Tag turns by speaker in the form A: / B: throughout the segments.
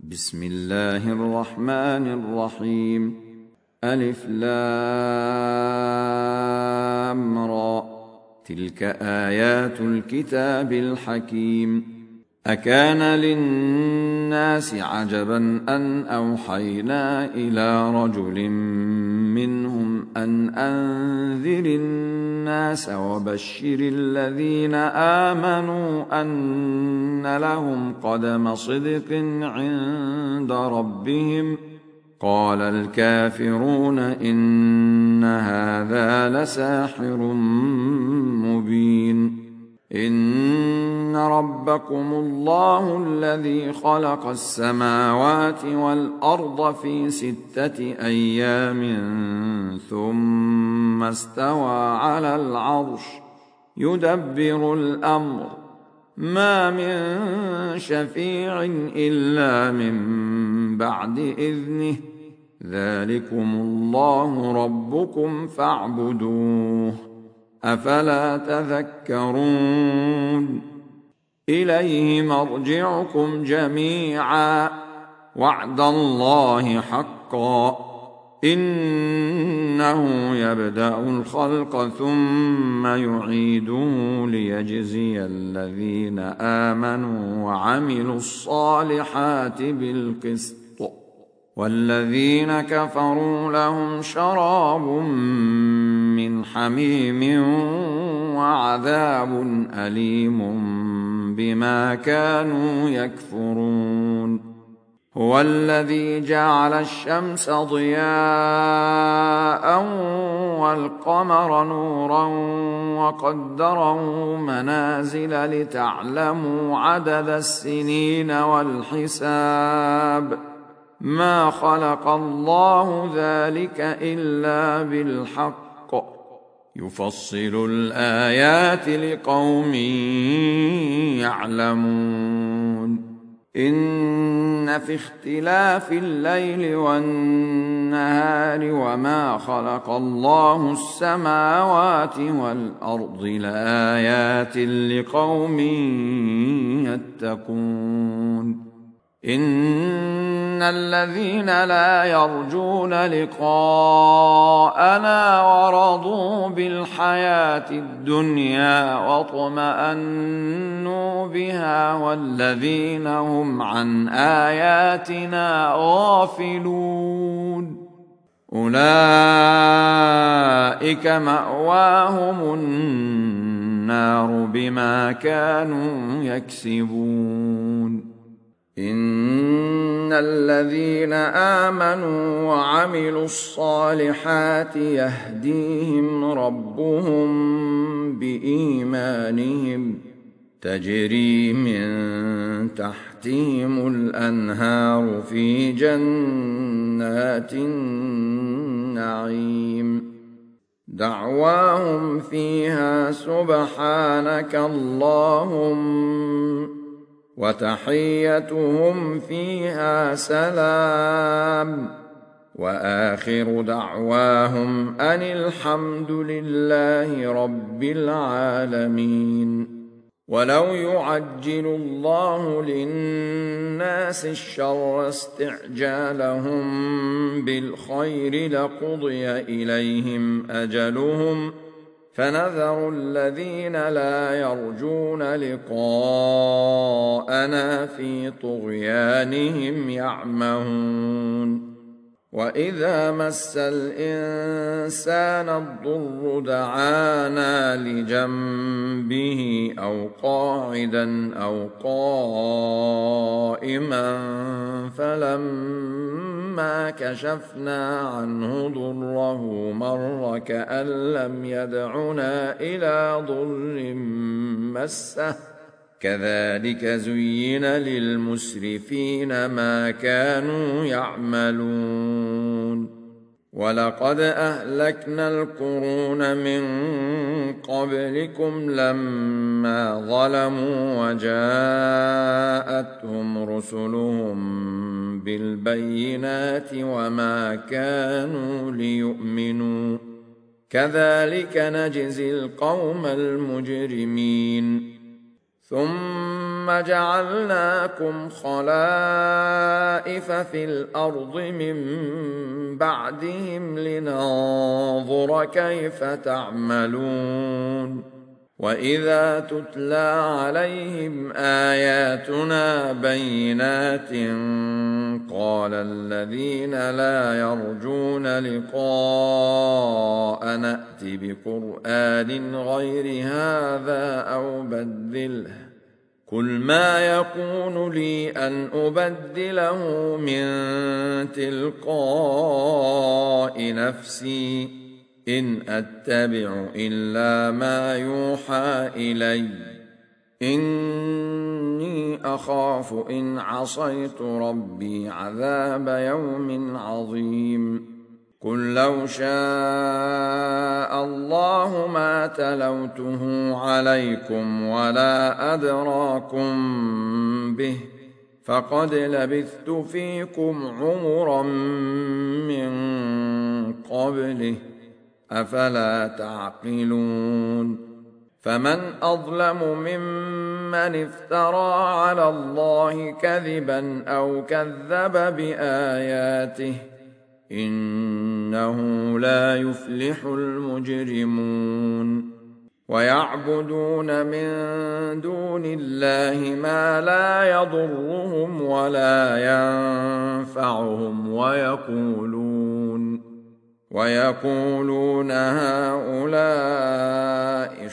A: بسم الله الرحمن الرحيم. ألف لام را، تلك آيات الكتاب الحكيم. أكان للناس عجبا أن أوحينا إلى رجل منهم أن أنذر الناس وبشر الذين آمنوا أن لهم قدم صدق عند ربهم. قال الكافرون إن هذا لساحر مبين. إن ربكم الله الذي خلق السماوات والأرض في 6 أيام ثم استوى على العرش يدبر الأمر، ما من شفيع إلا من بعد إذنه، ذلكم الله ربكم فاعبدوه، أفلا تذكرون. إليه مرجعكم جميعا، وعد الله حقا، إنه يبدأ الخلق ثم يعيده ليجزي الذين آمنوا وعملوا الصالحات بالقسط، والذين كفروا لهم شراب من حميم وعذاب أليم بما كانوا يكفرون. هو الذي جعل الشمس ضياء والقمر نورا وقدره منازل لتعلموا عدد السنين والحساب، ما خلق الله ذلك إلا بالحق، يفصل الآيات لقوم يعلمون. إن في اختلاف الليل والنهار وما خلق الله السماوات والأرض لآيات لقوم يتقون. إن الذين لا يرجون لقاءنا ورضوا بالحياة الدنيا واطمأنوا بها والذين هم عن آياتنا غافلون، أولئك مأواهم النار بما كانوا يكسبون. إن الذين آمنوا وعملوا الصالحات يهديهم ربهم بإيمانهم، تجري من تحتهم الأنهار في جنات النعيم، دعواهم فيها سبحانك اللهم، وتحيتهم فيها سلام، وآخر دعواهم أن الحمد لله رب العالمين. ولو يعجل الله للناس الشر استعجالهم بالخير لقضي إليهم أجلهم، فنذر الذين لا يرجون لقاءنا في طغيانهم يعمهون. وإذا مس الإنسان الضر دعانا لجنبه أو قاعدا أو قائما، فلما كشفنا عنه ضره مر كأن لم يدعنا إلى ضر مسه، كذلك زين للمسرفين ما كانوا يعملون. ولقد أهلكنا القرون من قبلكم لما ظلموا وجاءتهم رسلهم بالبينات وما كانوا ليؤمنوا، كذلك نجزي القوم المجرمين. ثم جعلناكم خلائف خلائف في الأرض من بعدهم لننظر كيف تعملون وإذا تتلى عليهم آياتنا بينات قال الذين لا يرجون لقاء نأت بقرآن غير هذا أو بدله قل ما يكون لي أن أبدله من تلقاء نفسي إن أتبع إلا ما يوحى إلي إني أخاف إن عصيت ربي عذاب يوم عظيم قل لو شاء الله ما تلوته عليكم ولا أدراكم به فقد لبثت فيكم عمرا من قبله أفلا تعقلون فمن أظلم ممن افترى على الله كذبا أو كذب بآياته إنه لا يفلح المجرمون ويعبدون من دون الله ما لا يضرهم ولا ينفعهم ويقولون هؤلاء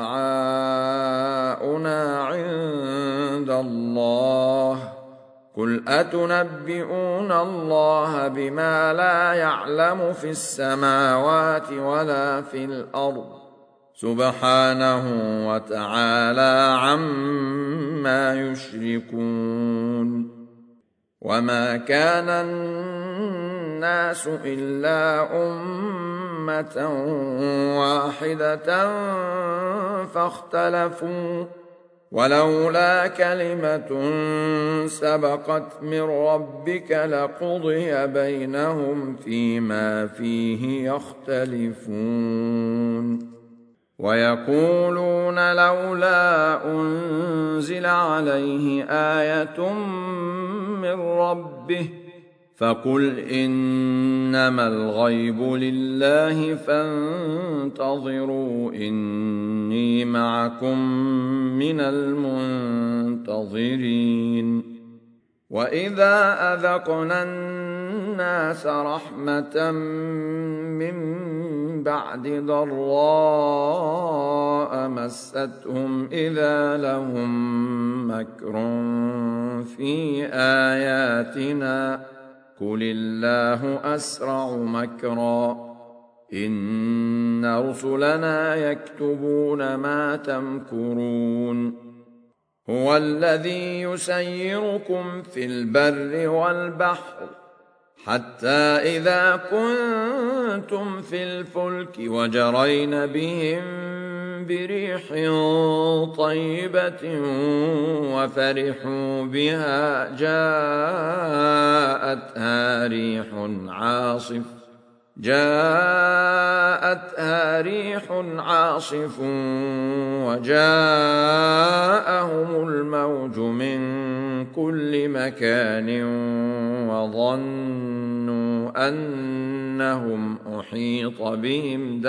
A: شفعاؤنا عند الله قل أتنبئون الله بما لا يعلم في السماوات ولا في الأرض سبحانه وتعالى عما يشركون وما كان الناس إلا أمة واحدة فاختلفوا ولولا كلمة سبقت من ربك لقضي بينهم فيما فيه يختلفون ويقولون لولا أنزل عليه آية من ربه فقل إنما الغيب لله فانتظروا إني معكم من المنتظرين وإذا أذقنا الناس رحمة من بعد ضراء مستهم إذا لهم مكر في آياتنا قل الله أسرع مكرا إن رسلنا يكتبون ما تمكرون هو الذي يسيركم في البر والبحر حتى إذا كنتم في الفلك وجرين بهم بريح طيبة وفرحوا بها جاءتها ريح عاصف وجاءهم الموج من كل مكان وظنوا أنهم أحيط بهم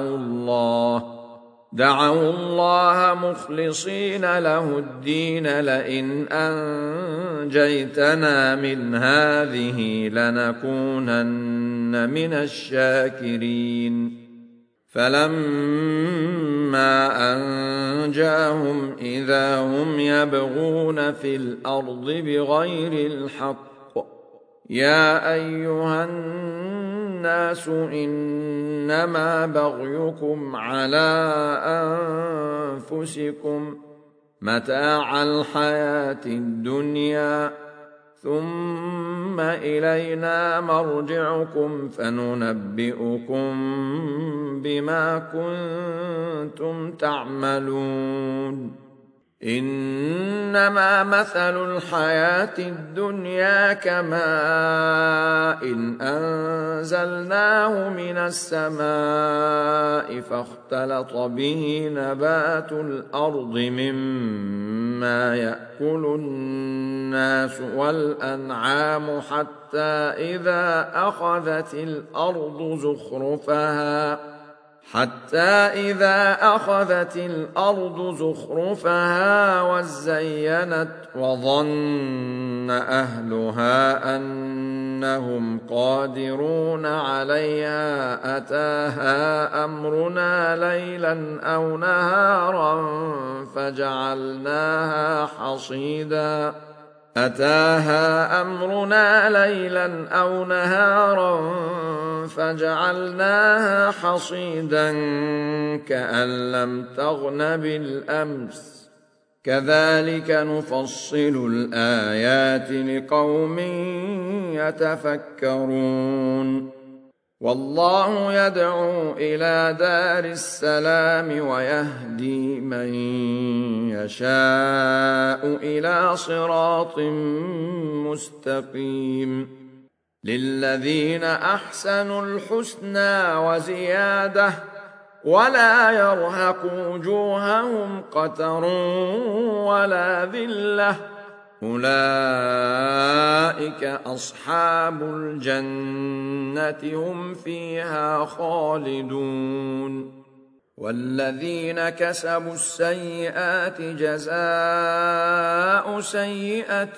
A: دعوا الله مخلصين له الدين لئن أنجيتنا من هذه لنكونن من الشاكرين فلما أنجاهم إذا هم يبغون في الأرض بغير الحق يا أيها الناس إنما بغيكم على أنفسكم متاع الحياة الدنيا ثم إلينا مرجعكم فننبئكم بما كنتم تعملون إنما مثل الحياة الدنيا كماء إن أنزلناه من السماء فاختلط به نبات الأرض مما يأكل الناس والأنعام حتى إذا أخذت الأرض زخرفها وزينت وظن أهلها أنهم قادرون عليها أتاها أمرنا ليلا أو نهارا فجعلناها حصيدا كأن لم تغن بالأمس كذلك نفصل الآيات لقوم يتفكرون والله يدعو إلى دار السلام ويهدي من يشاء إلى صراط مستقيم للذين أحسنوا الحسنى وزيادة ولا يرهق وجوههم قتر ولا ذلة أولئك أصحاب الجنة هم فيها خالدون والذين كسبوا السيئات جزاء سيئة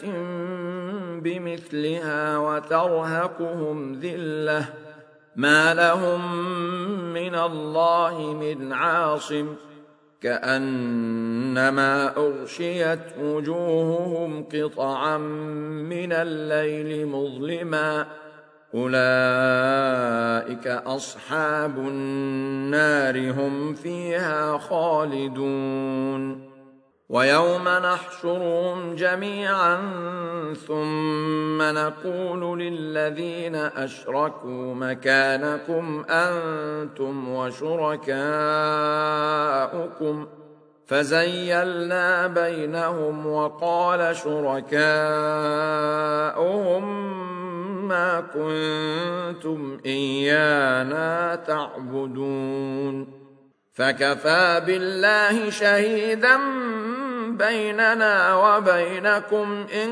A: بمثلها وترهقهم ذلة ما لهم من الله من عاصم كأنما أغشيت وجوههم قطعا من الليل مظلما أولئك أصحاب النار هم فيها خالدون ويوم نحشرهم جميعا ثم نقول للذين أشركوا مكانكم أنتم وشركاؤكم فزيلنا بينهم وقال شركاؤهم ما كنتم إيانا تعبدون فكفى بالله شهيدا بيننا وبينكم إن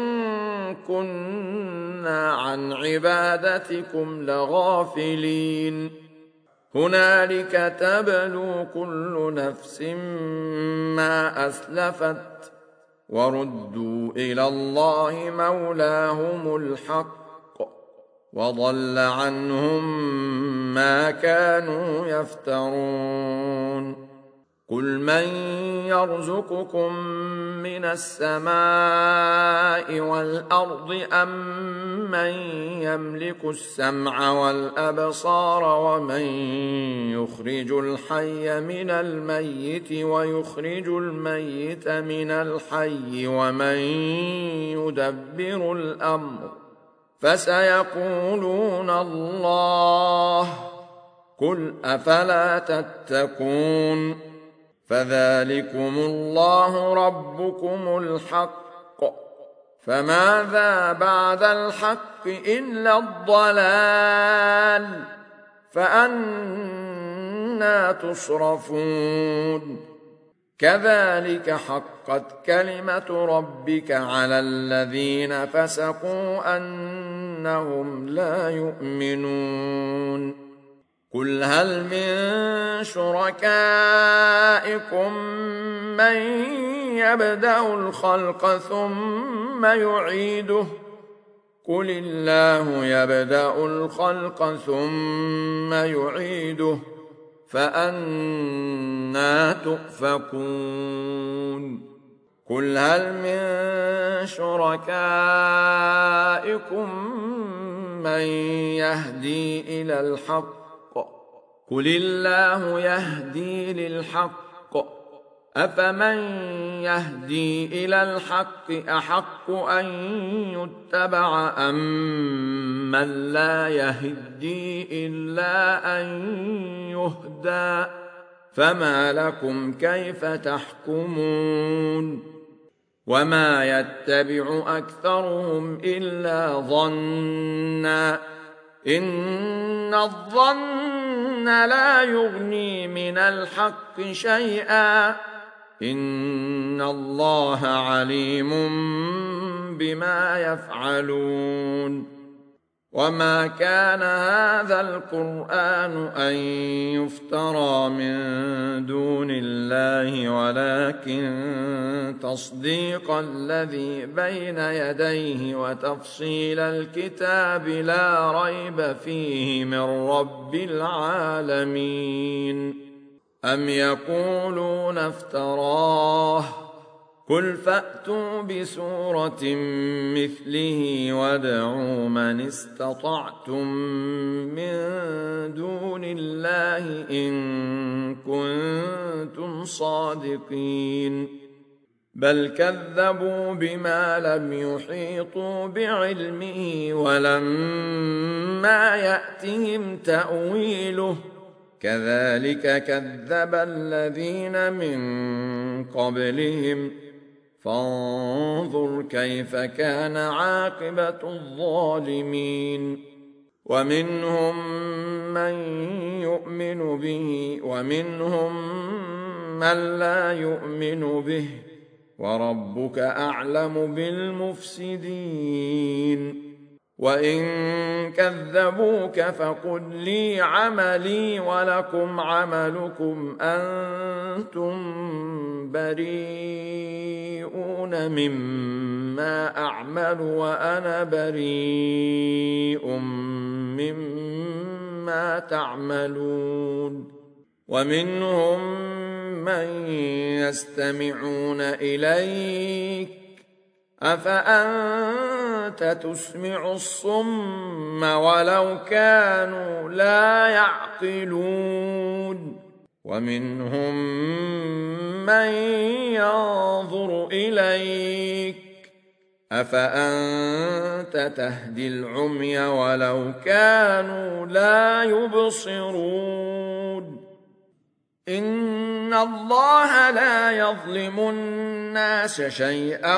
A: كنا عن عبادتكم لغافلين هنالك تبلو كل نفس ما أسلفت وردوا إلى الله مولاهم الحق وضل عنهم ما كانوا يفترون قل من يرزقكم من السماء والأرض أم من يملك السمع والأبصار ومن يخرج الحي من الميت ويخرج الميت من الحي ومن يدبر الأمر فسيقولون الله قل أفلا تتقون فذلكم الله ربكم الحق فماذا بعد الحق إلا الضلال فأنى تصرفون كذلك حقت كلمة ربك على الذين فسقوا أنهم لا يؤمنون قل هل من شركائكم من يبدأ الخلق ثم يعيده قل الله يبدأ الخلق ثم يعيده فأنى تؤفكون قل هل من شركائكم من يهدي إلى الحق قل الله يهدي للحق أفمن يهدي إلى الحق أحق أن يتبع أم من لا يهدي إلا أن يهدى فما لكم كيف تحكمون وما يتبع أكثرهم إلا ظنا إن الظن لا يغني من الحق شيئا إن الله عليم بما يفعلون وما كان هذا القرآن أن يفترى من دون الله ولكن تصديق الذي بين يديه وتفصيل الكتاب لا ريب فيه من رب العالمين أم يقولون افتراه قل فأتوا بسورة مثله وادعوا من استطعتم من دون الله إن كنتم صادقين بل كذبوا بما لم يحيطوا بعلمه ولما يأتهم تأويله كذلك كذب الذين من قبلهم فانظر كيف كان عاقبة الظالمين ومنهم من يؤمن به ومنهم من لا يؤمن به وربك أعلم بالمفسدين وإن كذبوك فقل لي عملي ولكم عملكم أنتم بريئون مما أعمل وأنا بريء مما تعملون ومنهم من يستمعون إليك أفأنت تسمع الصم ولو كانوا لا يعقلون ومنهم من ينظر إليك أفأنت تهدي العمي ولو كانوا لا يبصرون إن الله لا يظلم الناس شيئا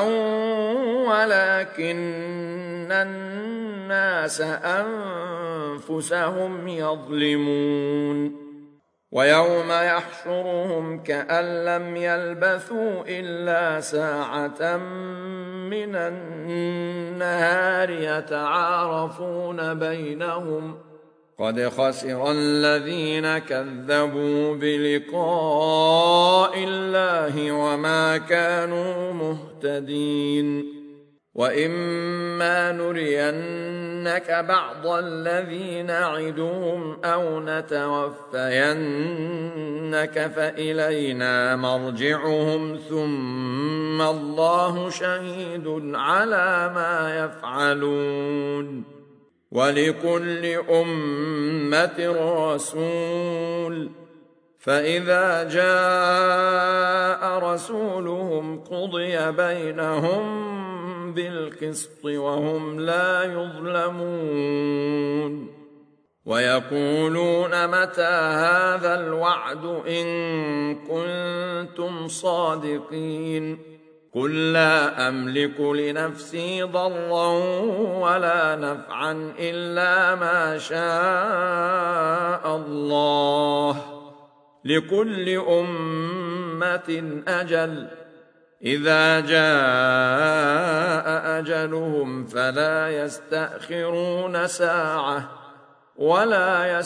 A: ولكن الناس أنفسهم يظلمون ويوم يحشرهم كأن لم يلبثوا إلا ساعة من النهار يتعارفون بينهم قد خسر الذين كذبوا بلقاء الله وما كانوا مهتدين وإما نرينك بعض الذي نعدهم أو نتوفينك فإلينا مرجعهم ثم الله شهيد على ما يفعلون ولكل أمة رسول فإذا جاء رسولهم قضي بينهم بالقسط وهم لا يظلمون ويقولون متى هذا الوعد إن كنتم صادقين قل لا أملك لنفسي ضرا ولا نفعا إلا ما شاء الله لكل أمة أجل إذا جاء أجلهم فلا يستأخرون ساعة ولا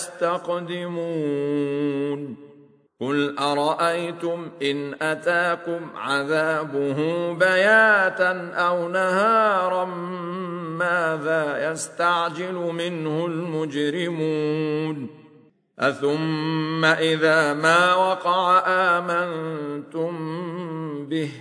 A: يستقدمون قل أرأيتم إن أتاكم عذابه بياتا أو نهارا ماذا يستعجل منه المجرمون أثم إذا ما وقع آمنتم به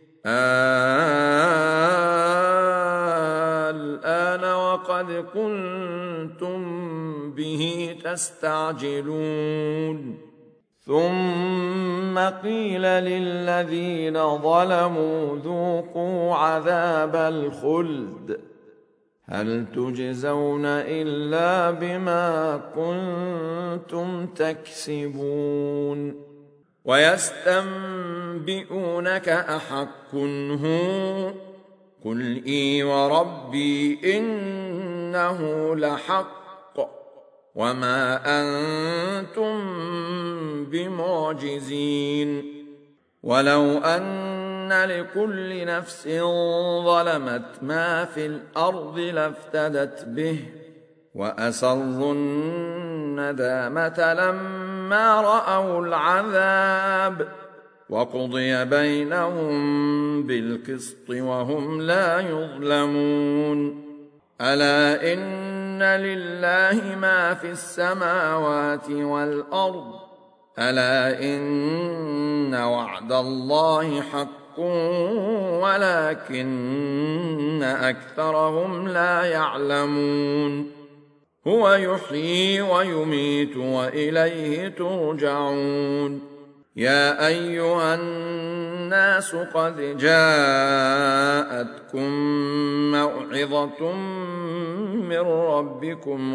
A: الآن وقد كنتم به تستعجلون ثم قيل للذين ظلموا ذوقوا عذاب الخلد هل تجزون إلا بما كنتم تكسبون ويستنبئونك أحق هو قل إي وربي إنه لحق وما أنتم بمعجزين ولو أن لكل نفس ظلمت ما في الأرض لافتدت به وأسروا الندامة لما رأوا العذاب وقضي بينهم بالقسط وهم لا يظلمون ألا إن لله ما في السماوات والأرض ألا إن وعد الله حق ولكن أكثرهم لا يعلمون هو يحيي ويميت وإليه ترجعون يا أيها الناس قد جاءتكم موعظة من ربكم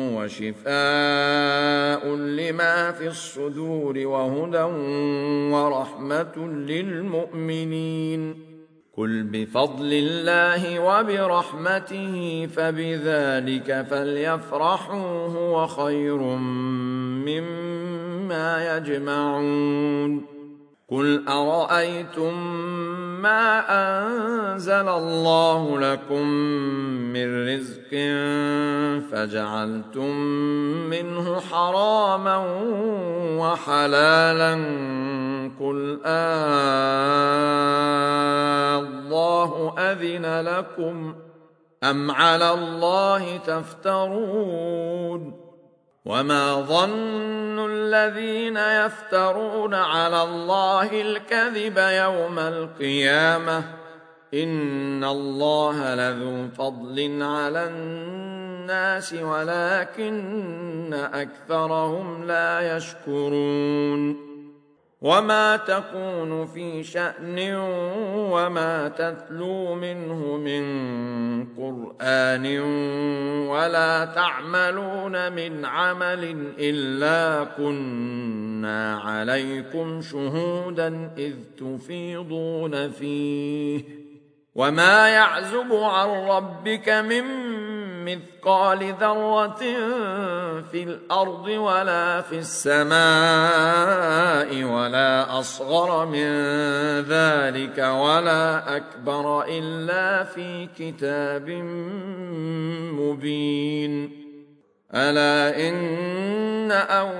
A: وشفاء لما في الصدور وهدى ورحمة للمؤمنين قل بفضل الله وبرحمته فبذلك فليفرحوا هو خير مما يجمعون قل أرأيتم ما أنزل الله لكم من رزق فجعلتم منه حراما وحلالا قل الله أذن لكم أم على الله تفترون وما ظن الذين يفترون على الله الكذب يوم القيامة إن الله لذو فضل على الناس ولكن أكثرهم لا يشكرون وما تكون في شأن وما تتلو منه من قرآن ولا تعملون من عمل إلا كنا عليكم شهودا إذ تفيضون فيه وما يعزب عن ربك من مثقال ذرة في الأرض ولا في السماء ولا أصغر من ذلك ولا أكبر إلا في كتاب مبين ألا إن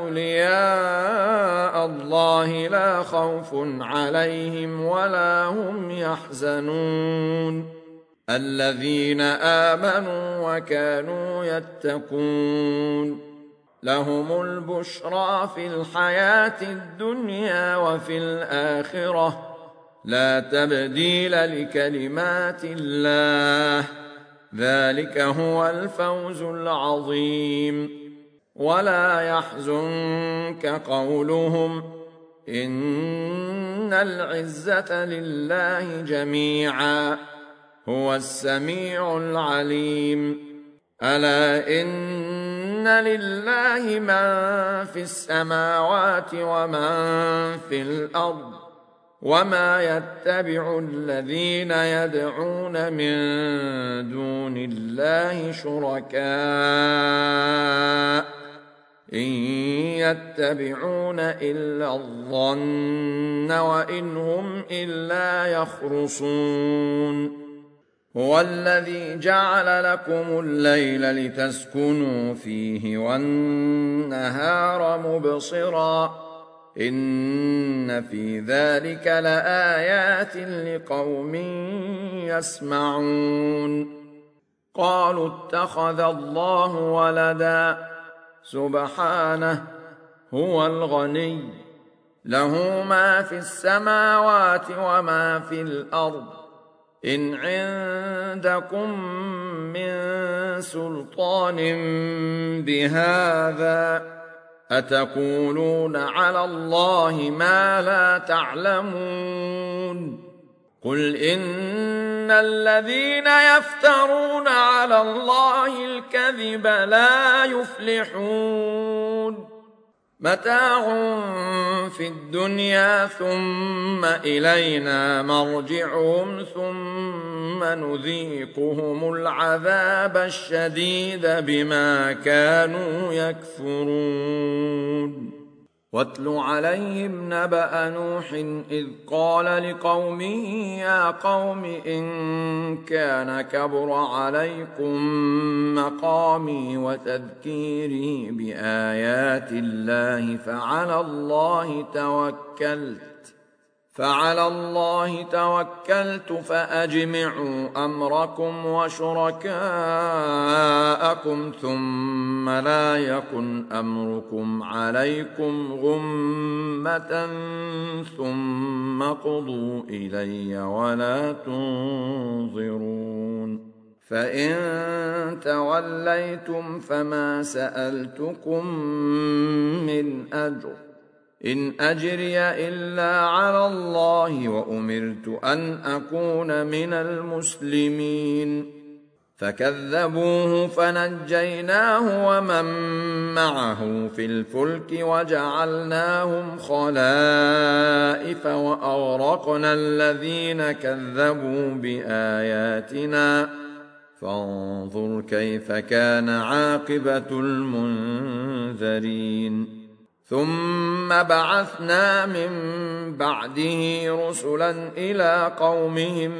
A: أولياء الله لا خوف عليهم ولا هم يحزنون الذين آمنوا وكانوا يتقون لهم البشرى في الحياة الدنيا وفي الآخرة لا تبديل لكلمات الله ذلك هو الفوز العظيم ولا يحزنك قولهم إن العزة لله جميعا هو السميع العليم ألا إن لله من في السماوات ومن في الأرض وما يتبع الذين يدعون من دون الله شركاء إن يتبعون إلا الظن وإن هم إلا يخرصون هو الذي جعل لكم الليل لتسكنوا فيه والنهار مبصرا إن في ذلك لآيات لقوم يسمعون قالوا اتخذ الله ولدا سبحانه هو الغني له ما في السماوات وما في الأرض إن عندكم من سلطان بهذا أتقولون على الله ما لا تعلمون قل إن الذين يفترون على الله الكذب لا يفلحون متاع في الدنيا ثم إلينا مرجعهم ثم نذيقهم العذاب الشديد بما كانوا يكفرون واتل عليهم نبأ نوح إذ قال لقومه يا قوم إن كان كبر عليكم مقامي وتذكيري بآيات الله فعلى الله توكلت فأجمعوا أمركم وشركاءكم ثم لا يكن أمركم عليكم غمة ثم قضوا إلي ولا تنظرون فإن توليتم فما سألتكم من أجر إن أجري إلا على الله وأمرت أن أكون من المسلمين فكذبوه فنجيناه ومن معه في الفلك وجعلناهم خلائف وأغرقنا الذين كذبوا بآياتنا فانظر كيف كان عاقبة المنذرين ثم بعثنا من بعده رسلا إلى قومهم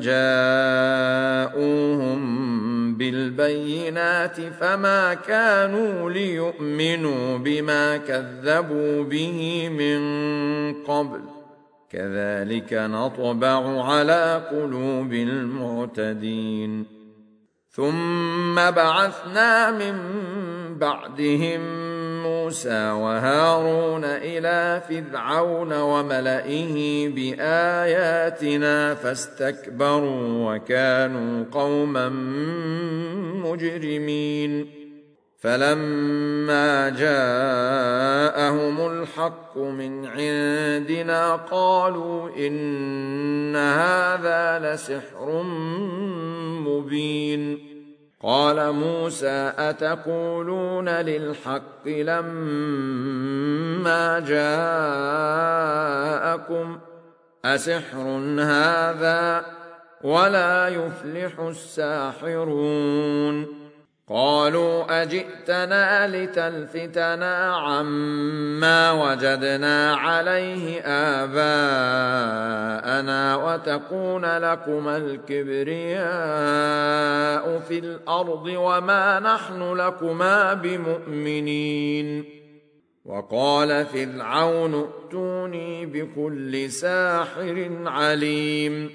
A: فجاءوهم بالبينات فما كانوا ليؤمنوا بما كذبوا به من قبل كذلك نطبع على قلوب المعتدين ثم بعثنا من بعدهم موسى وهارون إلى فرعون وملئه بآياتنا فاستكبروا وكانوا قوما مجرمين فلما جاءهم الحق من عندنا قالوا إن هذا لسحر مبين قال موسى أتقولون للحق لما جاءكم أسحر هذا ولا يفلح الساحرون قالوا أجئتنا لتلفتنا عما وجدنا عليه آباءنا وتكون لكما الكبرياء في الأرض وما نحن لكما بمؤمنين وقال فرعون ائتوني بكل ساحر عليم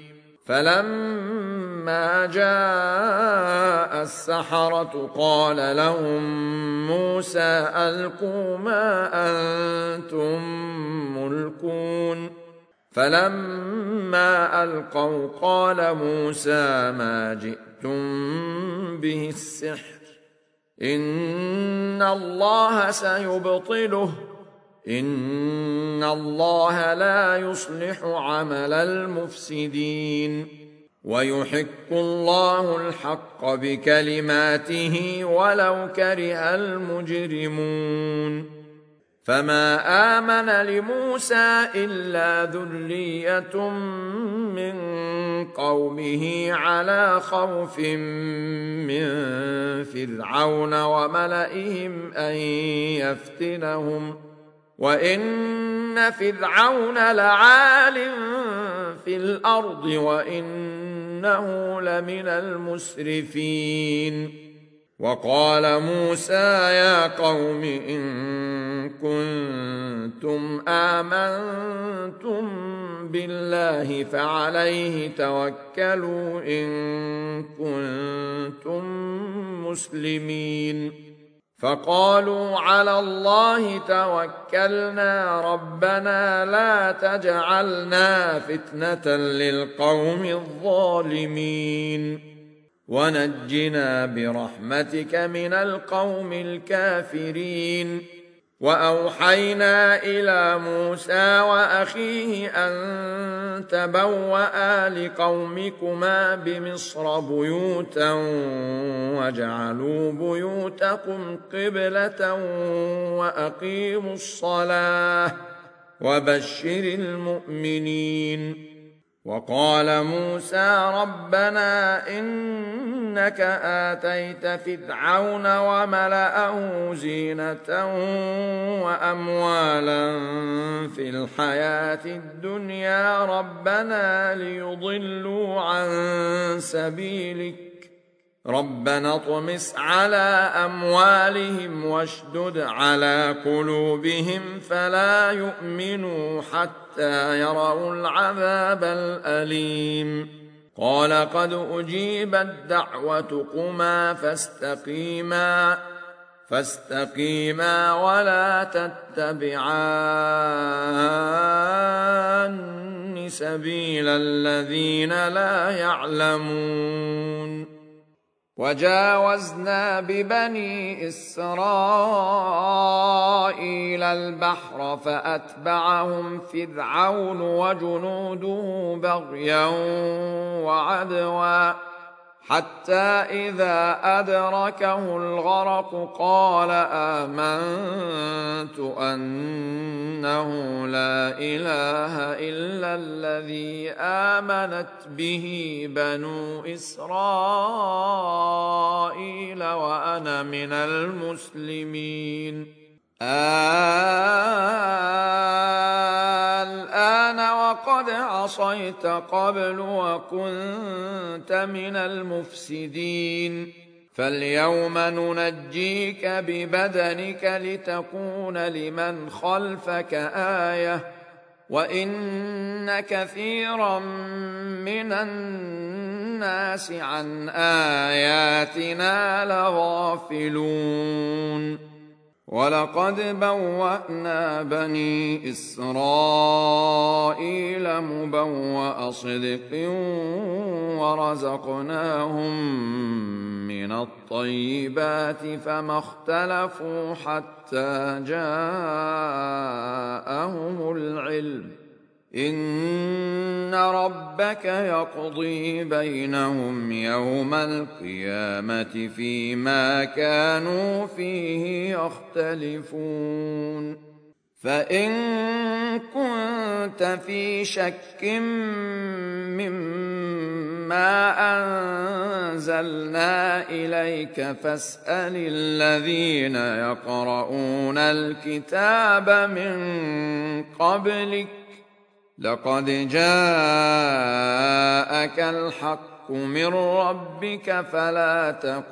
A: فلما جاء السحرة قال لهم موسى ألقوا ما أنتم ملقون فلما ألقوا قال موسى ما جئتم به السحر إن الله سيبطله إن الله لا يصلح عمل المفسدين ويحق الله الحق بكلماته ولو كره المجرمون فما آمن لموسى إلا ذرية من قومه على خوف من فرعون وملئهم أن يفتنهم وإن فرعون لعال في الأرض وإنه لمن المسرفين وقال موسى يا قوم إن كنتم آمنتم بالله فعليه توكلوا إن كنتم مسلمين فقالوا على الله توكلنا ربنا لا تجعلنا فتنة للقوم الظالمين ونجنا برحمتك من القوم الكافرين وأوحينا إلى موسى وأخيه أن تبوأ لقومكما بمصر بيوتا واجعلوا بيوتكم قبلة وأقيموا الصلاة وبشر المؤمنين. وقال موسى ربنا إنك آتيت فرعون وملأه زينة وأموالا في الحياة الدنيا ربنا ليضلوا عن سبيلك ربنا اطمس على أموالهم واشدد على قلوبهم فلا يؤمنوا حتى يروا العذاب الأليم. قال قد أجيبت دعوتكما فاستقيما ولا تتبعان سبيل الذين لا يعلمون. وجاوزنا ببني إسرائيل البحر فأتبعهم فرعون وجنوده بغيا وعدوا حتى إذا أدركه الغرق قال آمنت أنه لا إله إلا الذي آمنت به بنو إسرائيل وأنا من المسلمين. الآن وقد عصيت قبل وكنت من المفسدين فاليوم ننجيك ببدنك لتكون لمن خلفك آية وإن كثيرا من الناس عن آياتنا لغافلون. ولقد بوأنا بني إسرائيل مبوأ صدق ورزقناهم من الطيبات فما اختلفوا حتى جاءهم العلم إن ربك يقضي بينهم يوم القيامة فيما كانوا فيه يختلفون. فإن كنت في شك مما أنزلنا إليك فاسأل الذين يقرؤون الكتاب من قبلك لقد جاءك الحق من ربك فلا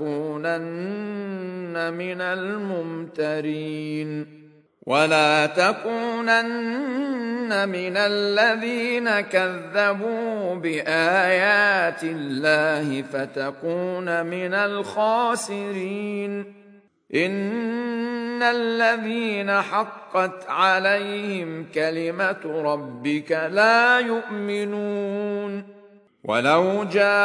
A: تكونن من الممترين ولا تكونن من الذين كذبوا بآيات الله فتكون من الخاسرين. إن الذين حقت عليهم كلمة ربك لا يؤمنون ولو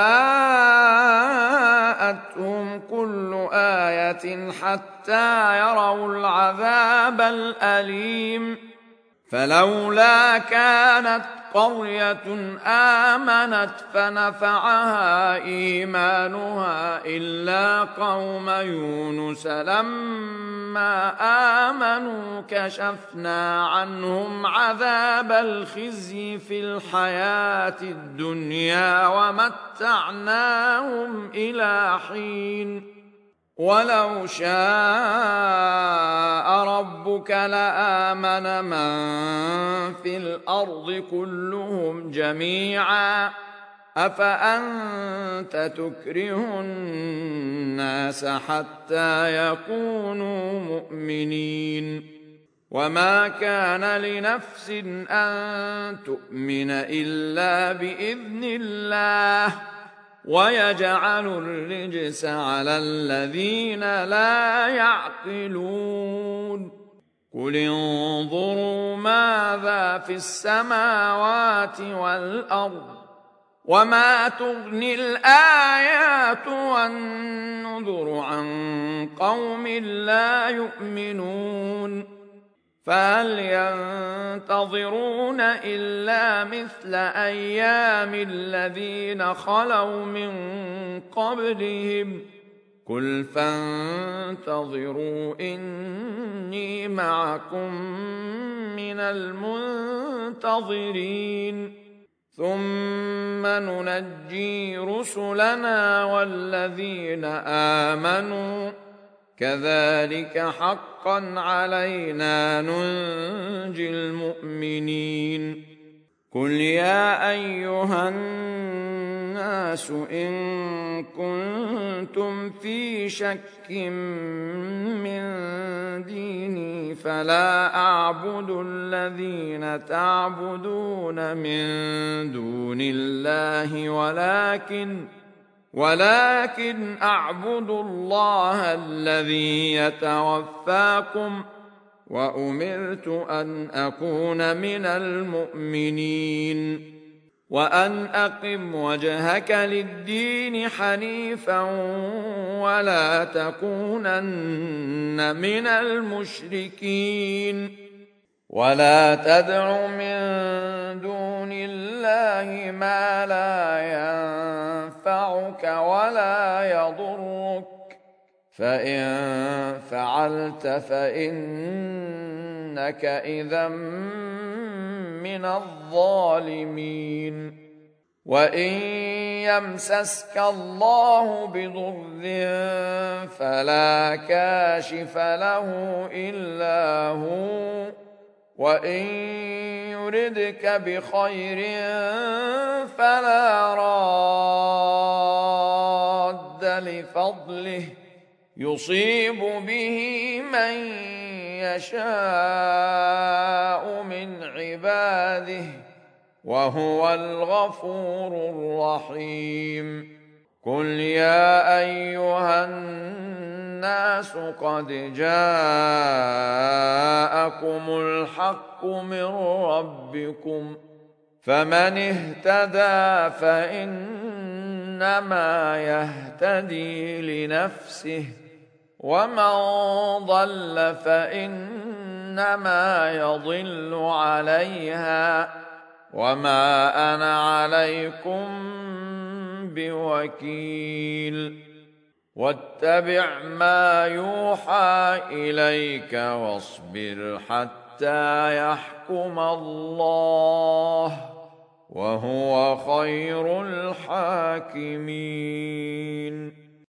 A: جاءتهم كل آية حتى يروا العذاب الأليم فلولا كانت قرية آمنت فنفعها إيمانها إلا قوم يونس لما آمنوا كشفنا عنهم عذاب الخزي في الحياة الدنيا ومتعناهم إلى حين ولو شاء ربك لآمن من في الأرض كلهم جميعا أفأنت تكره الناس حتى يكونوا مؤمنين وما كان لنفس أن تؤمن إلا بإذن الله ويجعل الرجس على الذين لا يعقلون. قل انظروا ماذا في السماوات والأرض وما تغني الآيات والنذر عن قوم لا يؤمنون. فهل ينتظرون إلا مثل أيام الذين خلوا من قبلهم قل فانتظروا إني معكم من المنتظرين ثم ننجي رسلنا والذين آمنوا كذلك حقا علينا ننجي المؤمنين قل يا أيها الناس إن كنتم في شك من ديني فلا أعبد الذين تعبدون من دون الله ولكن أعبد الله الذي يتوفاكم وأمرت أن أكون من المؤمنين وأن أقم وجهك للدين حنيفا ولا تكونن من المشركين ولا تدع من دون الله ما لا ينفعك ولا يضرك فإن فعلت فإنك إذا من الظالمين وإن يمسسك الله بضر فلا كاشف له إلا هو وإن يردك بخير فلا راد لفضله يصيب به من يشاء من عباده وهو الغفور الرحيم قل يا أيها الناس قد جاءكم الحق من ربكم فمن اهتدى فإنما يهتدي لنفسه ومن ضل فإنما يضل عليها وما أنا عليكم بوكيل واتبع ما يوحى إليك واصبر حتى يحكم الله وهو خير الحاكمين